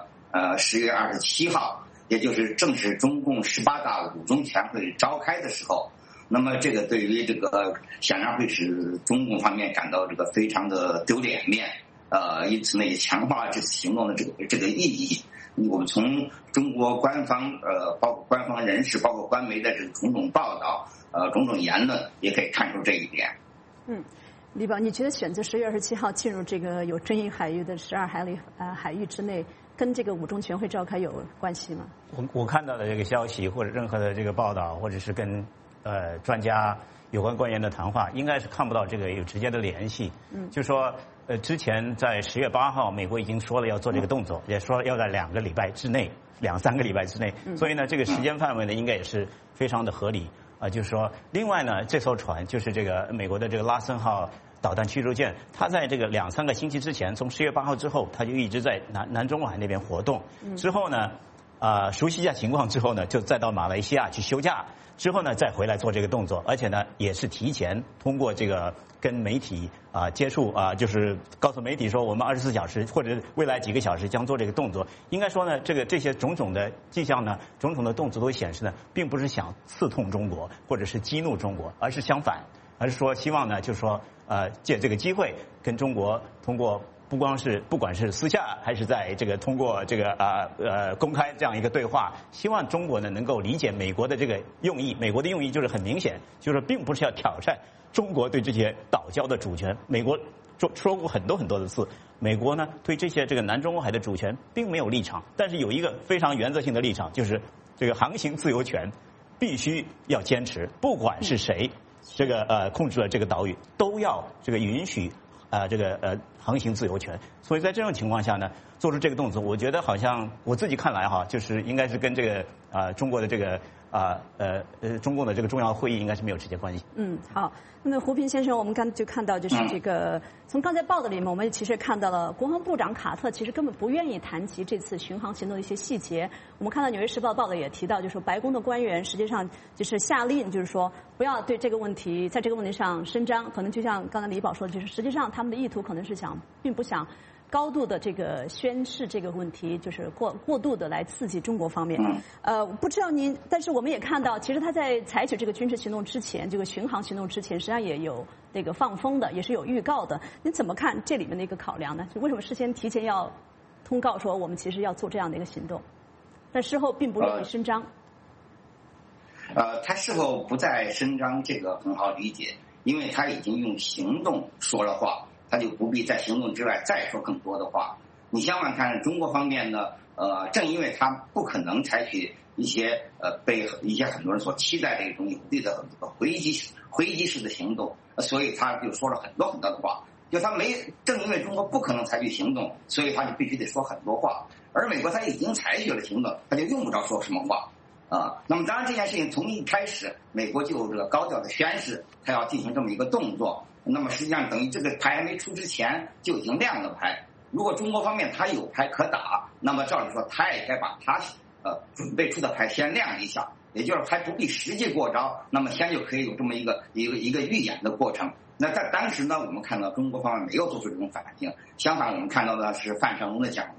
10月27号，也就是正是中共18大5中全会召开的时候。那么这个对于显然会使中共方面感到非常的丢脸面，因此呢也强化这次行动的这个意义。我们从中国官方包括官方人士包括官媒的种种报道种种言论也可以看出这一点。 李宝，你觉得选择10月27号进入这个有争议海域的12海里海域之内，跟这个5中全会召开有关系吗？ 我看到的这个消息或者任何的这个报道，或者是跟专家有关官员的谈话，应该是看不到这个有直接的联系。就说之前在10月8号，美国已经说了要做这个动作，也说要在2个礼拜之内，2-3个礼拜之内，所以呢这个时间范围呢应该也是非常的合理。就是说，另外呢，这艘船就是这个美国的这个拉森号导弹驱逐舰，它在这个2-3个星期之前，从10月8号之后，它就一直在南中国海那边活动。之后呢，熟悉一下情况之后呢，就再到马来西亚去休假，之后呢再回来做这个动作，而且呢也是提前通过这个跟媒体接触就是告诉媒体说我们24小时或者未来几个小时将做这个动作。应该说呢，这些种种的迹象呢，种种的动作都显示呢，并不是想刺痛中国或者是激怒中国，而是相反，而是说希望呢，就是说借这个机会跟中国通过不管是私下还是在通过公开这样一个对话，希望中国呢能够理解美国的这个用意。美国的用意就是很明显，就是并不是要挑战中国对这些岛礁的主权。美国说过很多的次，美国呢对这些南中国海的主权并没有立场，但是有一个非常原则性的立场，就是这个航行自由权必须要坚持，不管是谁控制了这个岛屿，都要允许航行自由权。所以在这种情况下呢，做出这个动作，我觉得好像我自己看来就是应该是跟中国的中共的重要会议应该是没有直接关系。 好。那么胡平先生，我们刚就看到就是从刚才报道里面，我们其实看到了国防部长卡特其实根本不愿意谈及这次巡航行动的一些细节。我们看到《纽约时报》报道也提到，就是说白宫的官员实际上就是下令，就是说不要对这个问题在这个问题上声张，可能就像刚才李宝说的，就是实际上他们的意图可能是并不想高度的宣示这个问题，就是过度的来刺激中国方面。不知道您，但是我们也看到，其实他在采取这个军事行动之前，这个巡航行动之前，实际上也有放风的，也是有预告的。您怎么看这里面的一个考量呢？就为什么事先提前要通告说我们其实要做这样的一个行动，但事后并不愿意声张？ 他是否不再声张，这个很好理解，因为他已经用行动说了话。他就不必在行动之外再说更多的话。你相反看中国方面呢，正因为他不可能采取一些被一些很多人所期待的一种有力的回击式的行动，所以他就说了很多的话。就正因为中国不可能采取行动，所以他就必须得说很多话。而美国他已经采取了行动，他就用不着说什么话。那么当然这件事情从一开始，美国就高调的宣示他要进行这么一个动作。那么实际上等于这个牌还没出之前就已经亮了牌。如果中国方面他有牌可打，那么照理说他也该把他准备出的牌先亮一下，也就是还不必实际过招，那么先就可以有这么一个预演的过程。那在当时呢，我们看到中国方面没有做出这种反应，相反我们看到的是范成龙的讲话，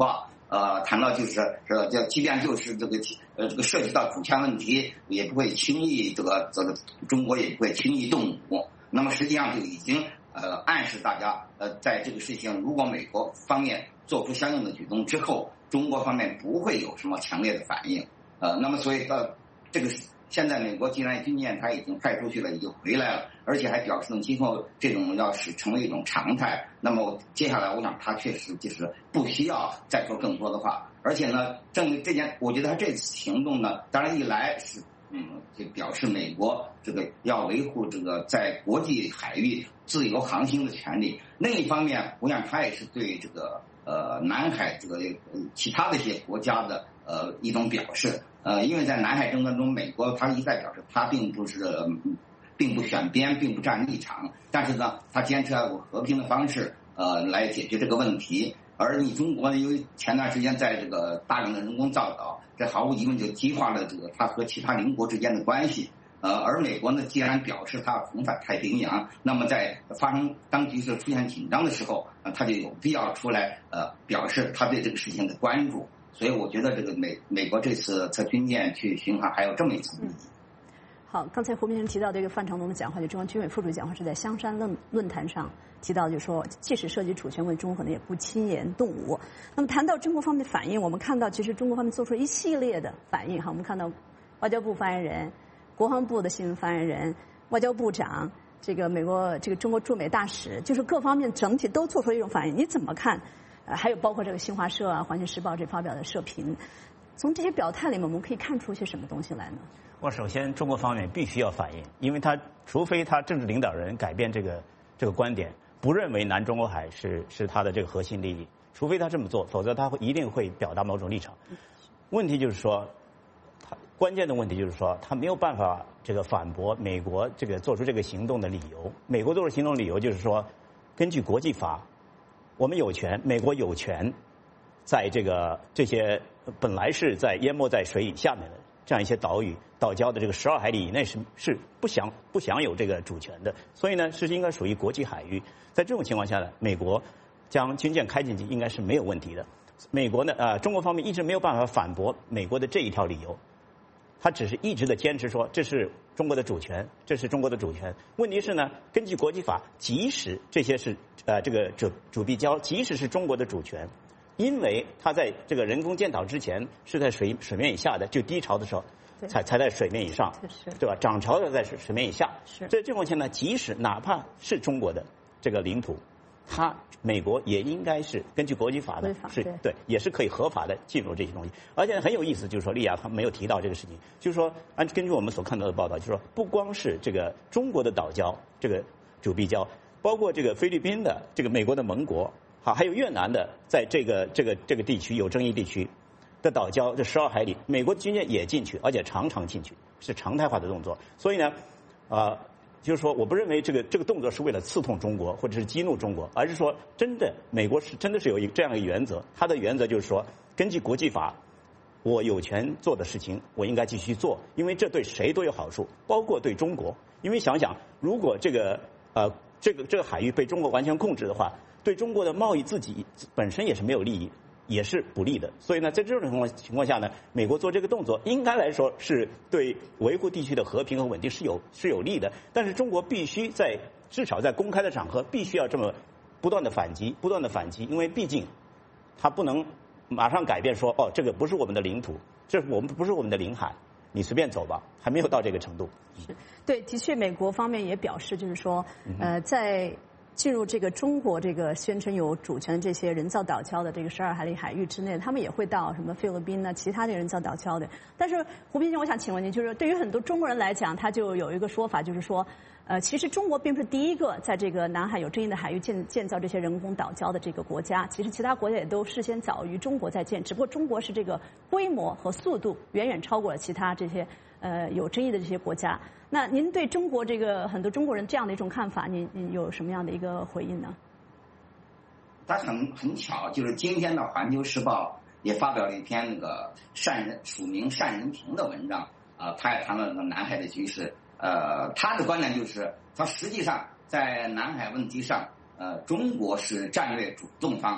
谈到就是即便就是这个涉及到主权问题，也不会轻易中国也不会轻易动武。那么实际上就已经暗示大家在这个事情，如果美国方面做出相应的举动之后，中国方面不会有什么强烈的反应。那么所以到这个现在美国既然军舰它已经派出去了，已经回来了，而且还表示今后这种要是成为一种常态，那么接下来我想他确实就是不需要再说更多的话。而且呢，正这件我觉得他这次行动呢，当然一来是就表示美国这个要维护这个在国际海域自由航行的权利，另一方面我想他也是对这个南海这个其他的一些国家的一种表示。因为在南海争端中，美国他一再表示他并不选边，并不站立场，但是呢，他坚持要用和平的方式来解决这个问题。而你中国呢，由于前段时间在这个大量的人工造岛，这毫无疑问就激化了这个他和其他邻国之间的关系。而美国呢，既然表示他要重返太平洋，那么在发生当局势出现紧张的时候，他就有必要出来表示他对这个事情的关注。所以我觉得这个美国这次测军舰去巡航还有这么一层意义。 好，刚才胡明提到这个范长龙的讲话，就中央军委副主席讲话是在香山论坛上提到，就是说即使涉及主权问题，中国可能也不轻言动武。那么谈到中国方面的反应，我们看到其实中国方面做出一系列的反应哈，我们看到外交部发言人、国防部的新闻发言人、外交部长、这个美国这个中国驻美大使，就是各方面整体都做出一种反应，你怎么看？还有包括这个新华社啊、环球时报这发表的社评，从这些表态里面，我们可以看出些什么东西来呢？ 首先，中国方面必须要反应，因为除非他政治领导人改变这个观点，不认为南中国海是他的这个核心利益，除非他这么做，否则他一定会表达某种立场。问题就是说，关键的问题就是说，他没有办法这个反驳美国这个做出这个行动的理由。美国做出行动理由就是说，根据国际法。我们有权，美国有权，在这些本来是在淹没在水以下面的这样一些岛屿岛礁的这个12海里以内是不享有这个主权的，所以呢是应该属于国际海域。在这种情况下呢，美国将军舰开进去应该是没有问题的。美国呢中国方面一直没有办法反驳美国的这一条理由，他只是一直的坚持说这是中国的主权，这是中国的主权。问题是呢，根据国际法，即使这些是这个主壁礁，即使是中国的主权，因为它在这个人工建岛之前是在水面以下的，就低潮的时候才在水面以上，对吧？涨潮的在水面以下。在这种情况呢，即使哪怕是中国的这个领土，美国也应该是根据国际法的对，也是可以合法的进入这些东西。而且很有意思，就是说利亚他没有提到这个事情，就是说根据我们所看到的报道，就是说不光是这个中国的岛礁，这个主壁礁，包括这个菲律宾的这个美国的盟国，还有越南的，在这个地区有争议地区的岛礁，这12海里，美国军舰也进去，而且常常进去，是常态化的动作。所以呢，就是说，我不认为这个动作是为了刺痛中国或者是激怒中国，而是说，美国真的是有这样一个原则，它的原则就是说，根据国际法，我有权做的事情，我应该继续做，因为这对谁都有好处，包括对中国。因为想想，如果这个海域被中国完全控制的话，对中国的贸易自己本身也是没有利益，也是不利的。所以呢，在这种情况下呢，美国做这个动作，应该来说是对维护地区的和平和稳定是有利的。但是中国必须至少在公开的场合，必须要这么不断的反击，因为毕竟它不能马上改变说，这个不是我们的领土，不是我们的领海，你随便走吧，还没有到这个程度。 对，的确，美国方面也表示，就是说，在进入这个中国这个宣称有主权的这些人造岛礁的这个12海里海域之内，他们也会到什么菲律宾呢，其他的人造岛礁的。但是胡斌先生，我想请问您，就是对于很多中国人来讲，他就有一个说法，就是说，其实中国并不是第一个在这个南海有争议的海域建造这些人工岛礁的这个国家，其实其他国家也都事先早于中国在建，只不过中国是这个规模和速度远远超过了其他这些有争议的这些国家。那您对中国这个很多中国人这样的一种看法，您有什么样的一个回应呢？ 他很巧，就是今天的《环球时报》也发表了一篇那个署名单人平的文章，他也谈了南海的局势。他的观点就是，他实际上在南海问题上，中国是战略主动方，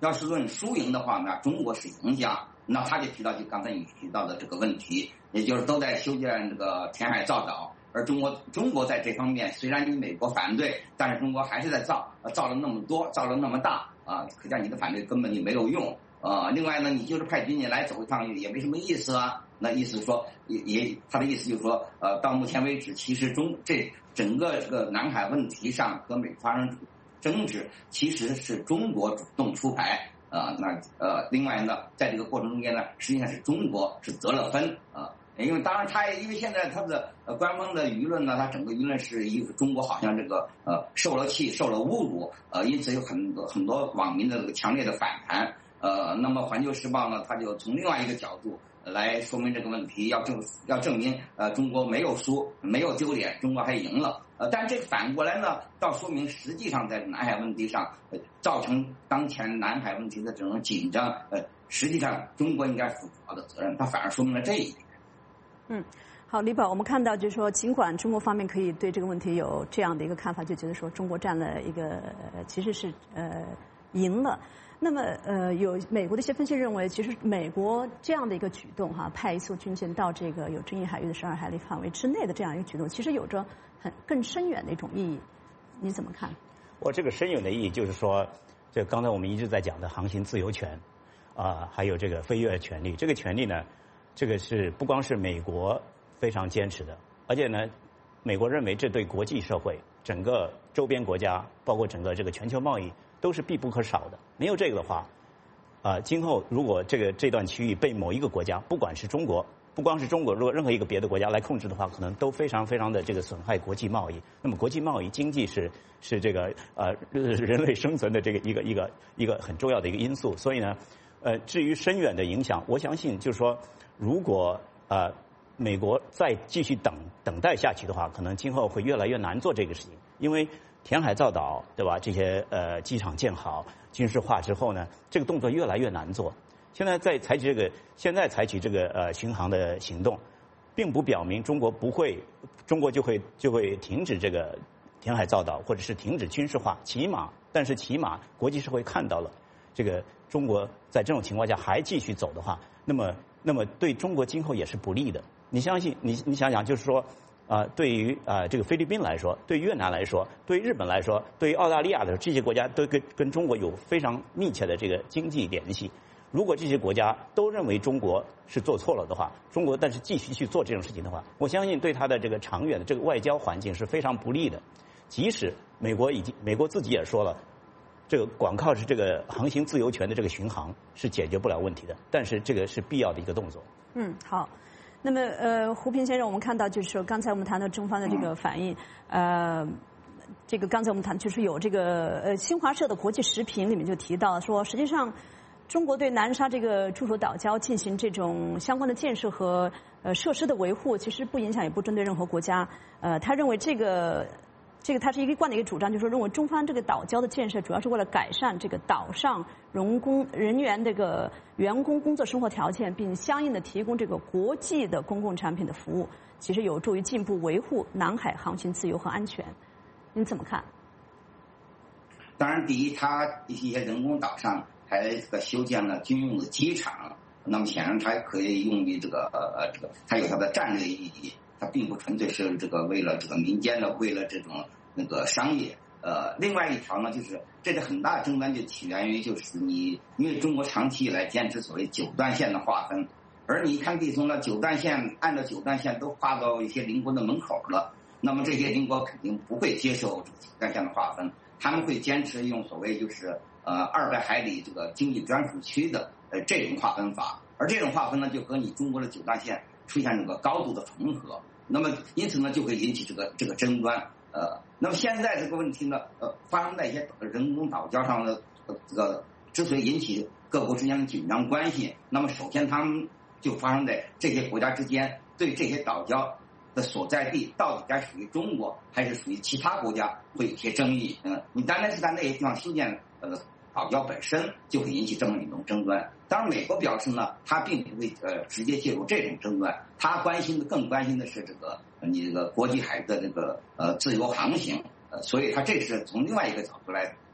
要是论输赢的话呢，中国是赢家。那他就提到就刚才你提到的这个问题，也就是都在修建这个填海造岛，而中国在这方面虽然你美国反对，但是中国还是在造了那么多，造了那么大啊，可见你的反对根本就没有用啊。另外呢，你就是派军舰来走一趟也没什么意思啊。那意思说他的意思就是说，到目前为止，其实这整个这个南海问题上和美国发生争执，其实是中国主动出牌。另外呢，在这个过程中间呢，实际上是中国是得了分啊，因为现在他的官方的舆论呢，他整个舆论是一个中国好像这个受了气、受了侮辱，因此有很多网民的这个强烈的反弹。那么《环球时报》呢，他就从另外一个角度来说明这个问题，要证明中国没有输，没有丢脸，中国还赢了。但这反过来呢，倒说明实际上在南海问题上，造成当前南海问题的这种紧张，实际上中国应该负主要的责任，它反而说明了这一点。 好，李宝，我们看到就是说，尽管中国方面可以对这个问题有这样的一个看法，就觉得说中国占了一个其实是赢了。那么有美国的一些分析认为，其实美国这样的一个举动派一艘军舰到这个有争议海域的12海里范围之内的这样一个举动，其实有着更深远的一种意义，你怎么看？ 这个深远的意义就是说，这刚才我们一直在讲的航行自由权还有这个飞越权利，这个权利呢，这个是不光是美国非常坚持的，而且呢，美国认为这对国际社会、整个周边国家，包括整个这个全球贸易都是必不可少的。没有这个的话，今后如果这段区域被某一个国家，不光是中国，如果任何一个别的国家来控制的话，可能都非常非常的这个损害国际贸易。那么国际贸易经济是这个人类生存的这个一个很重要的一个因素。所以呢，至于深远的影响，我相信就是说，如果美国再继续等待下去的话，可能今后会越来越难做这个事情，因为填海造岛，对吧？这些机场建好、军事化之后呢，这个动作越来越难做。现在采取这个巡航的行动，并不表明中国就会停止这个填海造岛，或者是停止军事化。起码国际社会看到了，这个中国在这种情况下还继续走的话，那么对中国今后也是不利的。你想想，就是说。对于这个菲律宾来说，对越南来说，对日本来说，对于澳大利亚来说，这些国家都跟中国有非常密切的这个经济联系。如果这些国家都认为中国是做错了的话，但是继续去做这种事情的话，我相信对它的这个长远的这个外交环境是非常不利的。即使美国自己也说了，这个光靠是这个航行自由权的这个巡航是解决不了问题的，但是这个是必要的一个动作。 好。那么胡平先生，我们看到就是说，刚才我们谈到中方的这个反应，这个刚才我们谈就是有这个新华社的国际时评里面就提到说，实际上中国对南沙这个诸属岛礁进行这种相关的建设和设施的维护，其实不影响也不针对任何国家。他认为这个它是一贯的一个主张，就是说认为中方这个岛礁的建设主要是为了改善这个岛上人员这个员工工作生活条件，并相应的提供这个国际的公共产品的服务，其实有助于进一步维护南海航行自由和安全。您怎么看？ 当然，第一，它一些人工岛上还修建了军用的机场，那么显然它可以用于它有它的战略意义。它并不纯粹是为了民间的，为了这种商业。另外一条呢，就是这个很大的争端就起源于就是因为中国长期以来坚持所谓9段线的划分，而你看地图呢，9段线按照9段线都划到一些邻国的门口了，那么这些邻国肯定不会接受这个9段线的划分，他们会坚持用所谓就是200海里这个经济专属区的这种划分法，而这种划分呢，就和你中国的9段线出现这个高度的重合。那么因此呢，就会引起这个争端。那么现在这个问题呢，发生在一些人工岛礁上的之所以引起各国之间的紧张关系，那么首先他们就发生在这些国家之间对这些岛礁的所在地到底该属于中国还是属于其他国家会有些争议。你单单是在那些地方修建岛礁本身就会引起这么一种争端。当然，美国表示呢，他并不会直接介入这种争端，他更关心的是你国际海的自由航行。所以他这是从另外一个角度来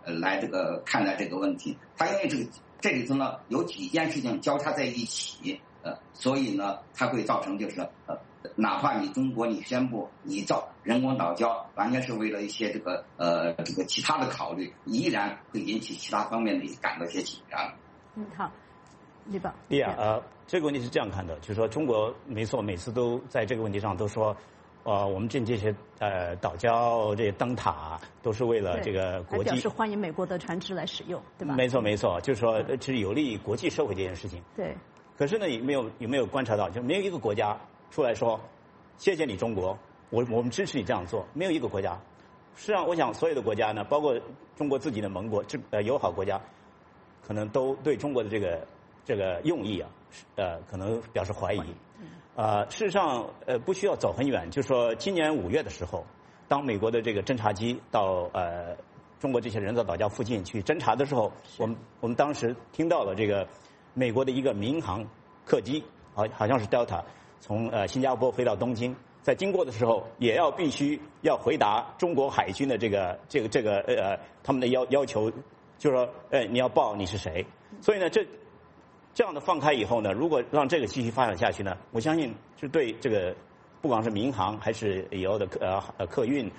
来这个看待这个问题。他因为这里头呢有几件事情交叉在一起，所以呢它会造成就是哪怕你中国你宣布你造人工岛礁，完全是为了一些这个其他的考虑，依然会引起其他方面的感到一些紧张。 好，李宝。 这个问题是这样看的，就是说中国没错，每次都在这个问题上都说，我们建这些岛礁、这些灯塔都是为了这个国际， 表示欢迎美国的船只来使用，对吧？ 没错，就是说这是有利于国际社会这件事情。 对。 可是呢，有没有观察到，就没有一个国家出来说，谢谢你中国，我们支持你这样做，没有一个国家。实际上，我想所有的国家呢，包括中国自己的盟国、友好国家，可能都对中国的这个用意可能表示怀疑。事实上，不需要走很远，就是说今年5月的时候，当美国的这个侦察机到中国这些人造岛礁附近去侦察的时候，我们当时听到了这个美国的一个民航客机，好像是 Delta， 从新加坡飞到东京，在经过的时候也必须要回答中国海军的这个他们的要求，就是说你要报你是谁。所以呢这样的放开以后呢，如果让这个继续发展下去呢，我相信是对这个不管是民航还是以后的客运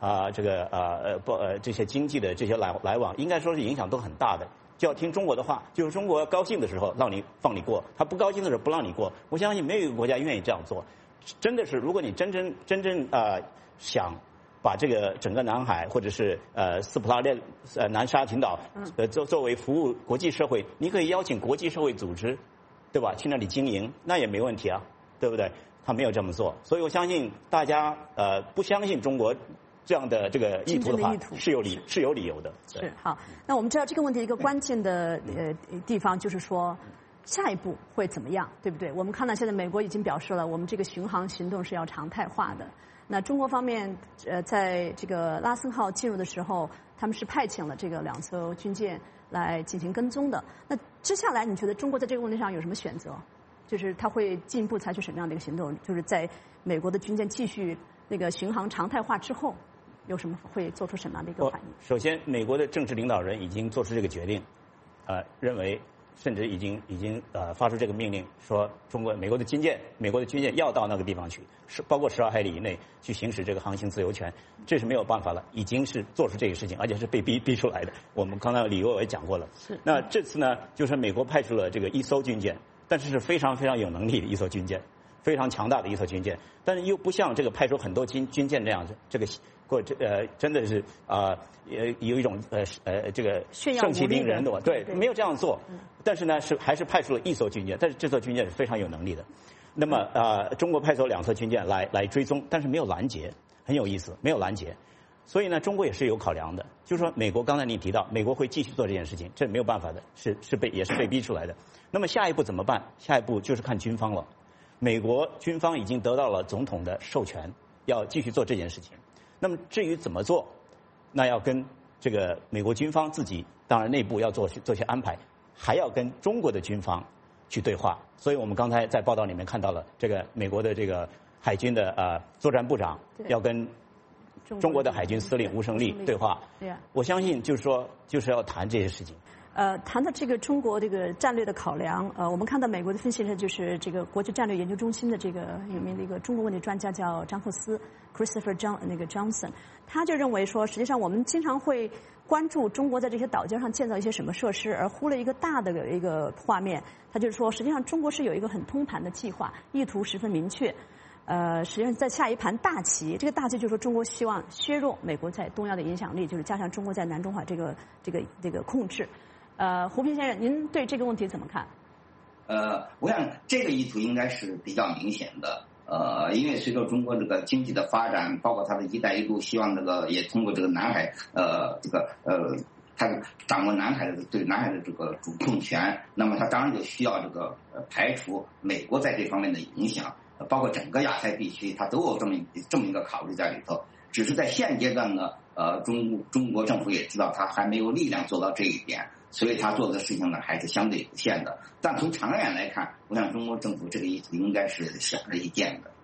这些经济的这些来往，应该说是影响都很大的。就要听中国的话，就是中国高兴的时候放你过，他不高兴的时候不让你过。我相信没有一个国家愿意这样做。真的是，如果你真正想把这个整个南海或者是斯普拉列南沙群岛作为服务国际社会，你可以邀请国际社会组织，对吧？去那里经营，那也没问题啊，对不对？他没有这么做，所以我相信大家不相信中国这样的这个意图的话，是有理由的。 是好，那我们知道这个问题一个关键的地方就是说，下一步会怎么样，对不对？我们看到现在美国已经表示了，我们这个巡航行动是要常态化的。那中国方面，在这个拉森号进入的时候，他们是派遣了这个2艘军舰来进行跟踪的。那接下来，你觉得中国在这个问题上有什么选择？就是他会进一步采取什么样的一个行动？就是在美国的军舰继续那个巡航常态化之后，有什么会做出什么样的一个反应？ 首先，美国的政治领导人已经做出这个决定，认为甚至已经发出这个命令，说美国的军舰要到那个地方去，包括12海里以内去行使这个航行自由权，这是没有办法了，已经是做出这个事情，而且是被逼出来的。我们刚才理由也讲过了。是。那这次呢，就是美国派出了这个1艘军舰，但是是非常非常有能力的1艘军舰，非常强大的1艘军舰，但是又不像这个派出很多军舰这样子，这个真的是有一种这个盛气凌人的，对，没有这样做。但是呢，还是派出了1艘军舰，但是这艘军舰是非常有能力的。那么中国派出2艘军舰来追踪，但是没有拦截，很有意思，没有拦截。所以呢，中国也是有考量的，就是说美国刚才你提到，美国会继续做这件事情，这没有办法的，也是被逼出来的。那么下一步怎么办？下一步就是看军方了。美国军方已经得到了总统的授权，要继续做这件事情。那么至于怎么做，那要跟这个美国军方自己，当然内部要做些安排，还要跟中国的军方去对话。所以我们刚才在报道里面看到了，这个美国的这个海军的作战部长要跟中国的海军司令吴胜利对话。我相信就是要谈这些事情。 谈到这个中国这个战略的考量，我们看到美国的分析人就是这个国际战略研究中心的这个有名的一个中国问题专家叫张克斯 Christopher Johnson， 他就认为说，实际上我们经常会关注中国在这些岛礁上建造一些什么设施，而忽略一个大的一个画面。他就是说，实际上中国是有一个很通盘的计划，意图十分明确。实际上在下一盘大棋，这个大棋就是说中国希望削弱美国在东亚的影响力，就是加上中国在南中海这个控制。胡平先生，您对这个问题怎么看？ 我想这个意图应该是比较明显的。因为随着中国这个经济的发展，包括它的一带一路，希望这个也通过这个南海，它掌握对南海的这个主控权，那么它当然就需要这个排除美国在这方面的影响，包括整个亚太地区，它都有这么一个考虑在里头。只是在现阶段呢，中国政府也知道它还没有力量做到这一点，所以他做的事情呢还是相对有限的。但从长远来看，我想中国政府这个意图应该是显而易见的。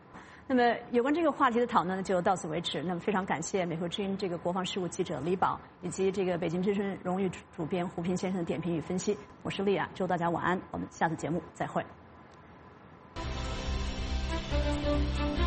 那么有关这个话题的讨论呢，就到此为止。那么非常感谢美国之音这个国防事务记者李宝，以及这个北京之声荣誉主编胡平先生的点评与分析。我是丽亚，祝大家晚安，我们下次节目再会。